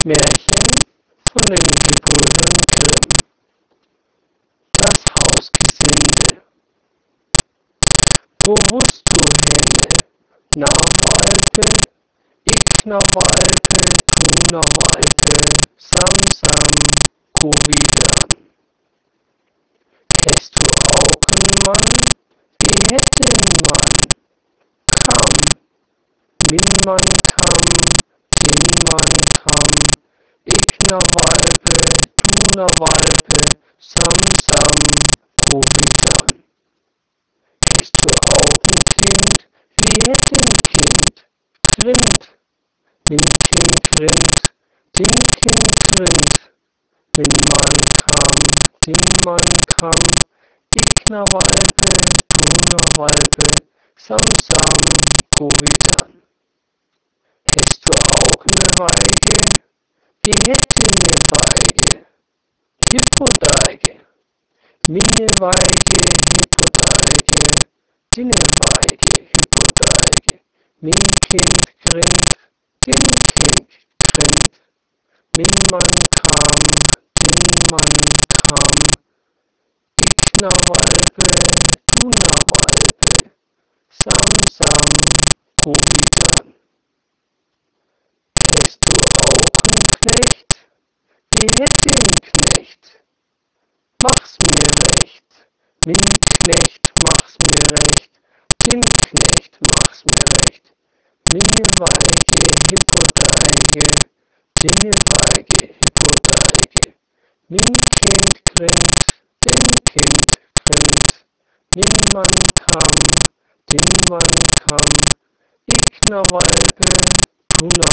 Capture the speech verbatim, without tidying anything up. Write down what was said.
Märchen von den Gebrüdern Grimm. Das Hausgesinde. Wo wust du henne, na Walpe, ik na Walpe, du na Walpe, sam sam, go wieder. Hast du Augen, Mann, wie hätten man? Kam, min man kam, min man kam, ik na Walpe, du na Walpe, sam sam, go wieder. Hast du Augen, Kind, wie hätten Kind? Grind, min Kind grind, din Kind grind, min man kam, din man kam, ik na Walpe, du na Walpe, sam sam, go wieder. Hast du auch ne Weige? Wie hätte ne Weige? Hippodeige, minne Weige, Hippodeige, dinne Weige, Hippodeige, min Kind grinnt, din Kind grinnt, min Mann kam, din Mann kam, ik na Walpe, du na Walpe, sam sam, go wieder. Hast du auch n Knecht? Wie hätt den Knecht? Mach's mir recht, min Knecht mach's mir recht, din Knecht mach's mir recht, minne Weige, Hippodeige, dinne Weige, Hippodeige, min Kind grinnt, din Kind grinnt, min Mann kam, din Mann kam, ik na Walpe, du na